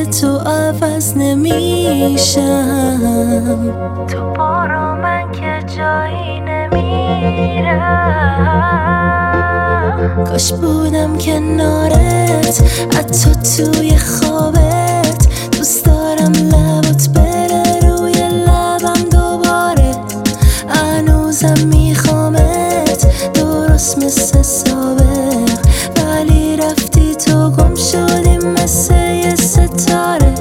مثل تو عوض نمیشم. تو برو من که جایی نمیرم. کاش بودم کنارت حتی توی خوابت. دوست دارم لبات بره روی لبم دوباره. هنوزم میخوامت درست مثل سابق، ولی رفتی تو گم شدی مثل یه ستاره.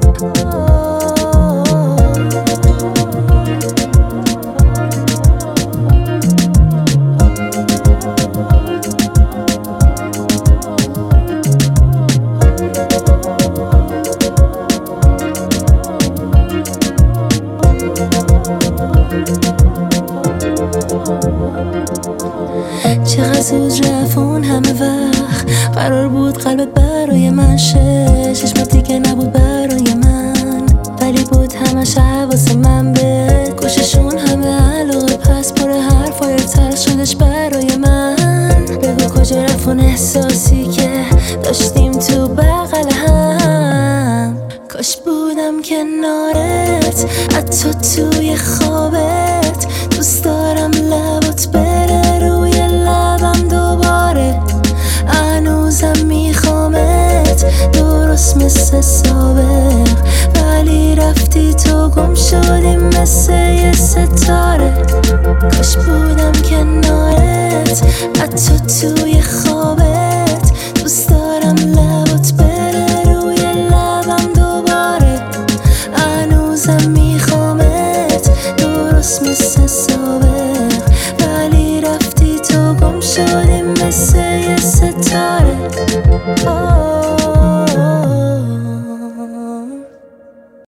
چقدر زود رفت اون همه وقت. قرار بود قلبت برای من شه، چشمت دیگه نبود برای من، ولی بود همش حواس من بهت. گوششون همه علاقه پس پر حرفای تلخ شدش برای من. بگو کجا رفت اون احساسی که داشتیم تو بغل هم. کاش بودم کنارت حتی توی خوابت. دوست دارم لبات بره روی لبم دوباره. هنوزم میخوامت درست مثل سابق، ولی رفتی تو گم شدی مثل یه ستاره. کاش بودم کنارت حتی توی خوابت. دوست دارم لبات بره روی لبم دوباره. هنوزم میخوامت درست مثل سابق، ولی رفتی تو گم شدی مثل یه ستاره.